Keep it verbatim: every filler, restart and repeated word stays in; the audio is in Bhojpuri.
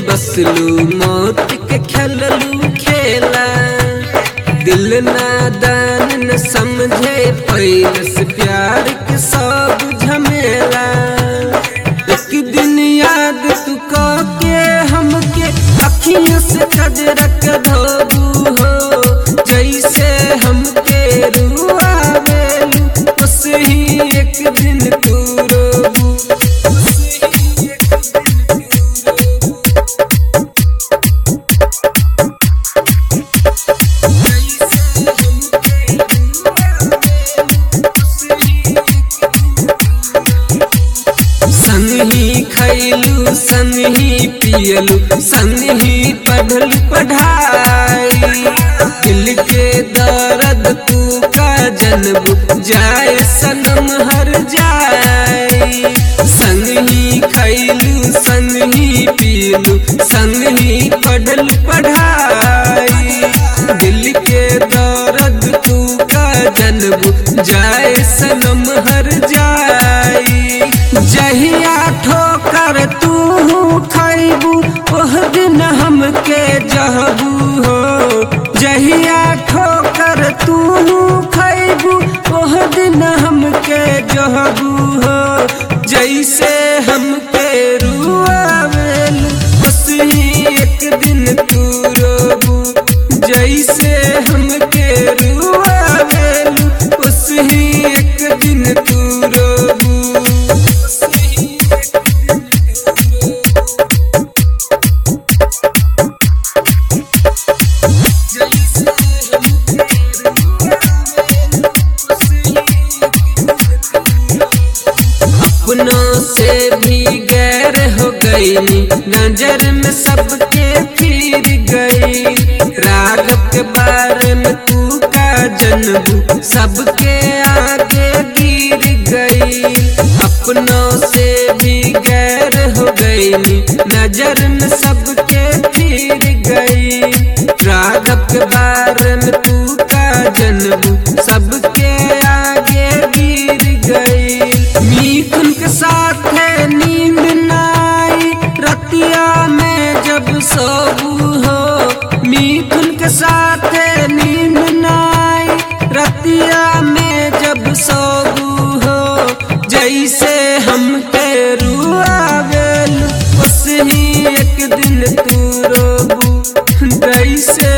बसलू मौत के खेललू खेला। दिल नादान न समझे पैलस प्यार के सब झमेला। एक दिन याद तू के हमके अखियों से कजरा के धोबू हो। जैसे हमके रुआवेलू उसे ही एक दिन तू रोबू। संग ही खैलू संग ही पियलू संग ही पढ़ल पढ़ाई। दिल के दर्द तू का जनबू जाए सनम हर जाए। संग ही खैलू संग ही पियलू संग ही पढ़ल पढ़ाई। दिल के दर्द तू का जनबू जाए सनम हर जाए। जहिया ठोकर तू खैबू ओह दिन हमके जहबू हो। जहिया ठोकर तू खैबू ओह दिन हमके जहबू हो। जैसे हमके रुआवेलू बस ही एक दिन तू रोबू। जैसे हमके रुआवेलू बस ही एक दिन तू रोबू। अपनों से भी गैर हो गई, नजर में सबके फिर गई। राघव के बारे में तू का जनबू सबके आगे गिर गई। अपनों से भी गैर हो गई, नजर में सबके फिर गई। राघव के बारे में तू का जनबू सबके आगे गिर गई। मिथुन के साथ है नींद नाई रतिया में जब सोबू हो। मिथुन के साथ है नींद नाई रतिया में जब सोबू हो। जैसे हमके रुआवेलू बस ही एक दिन तू रोबू। जैसे